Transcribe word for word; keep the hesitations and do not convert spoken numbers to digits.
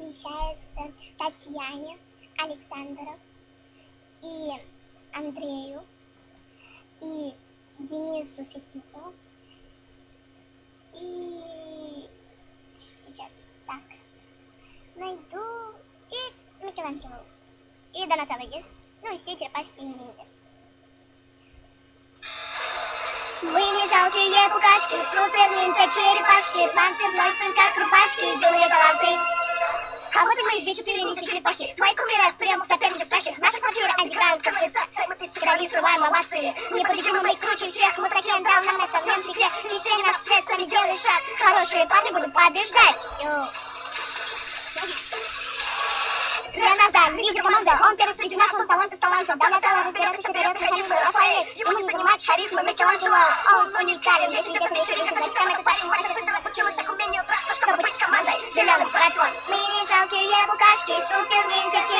посвящается Татьяне, Александру и Андрею и Денису Фетисову. И сейчас так найду и Микеланджело, и Донателло есть, ну и все черепашки и ниндзя. Вы не жалкие букашки, супер ниндзя черепашки, вам цветной сын как рубашки, юные таланты. А вот и мы, здесь четыре ниндзя черепахи, твои кумиры прямо соперники в страхе. Наша квартира антиграунд, канализация, мы тут короли, срываем овации. Непобедимы мы круче всех, мы такие дал нам это в немский грех. Нести нас свет, с нами делай шаг, хорошие парни будут побеждать. Для нас, да, лидер команда, он первый среди нас, он талант из талантов. Донателло разберется вперед, харизмы, Рафаэль, ему не занимать харизмы, Микеланджело, он уникален, есть интересные ширины, значит, там этот парень мастер, быстро учился к умению драться, чтобы быть командой, зеленым братством. Мы не жалкие букашки, супер ниндзя.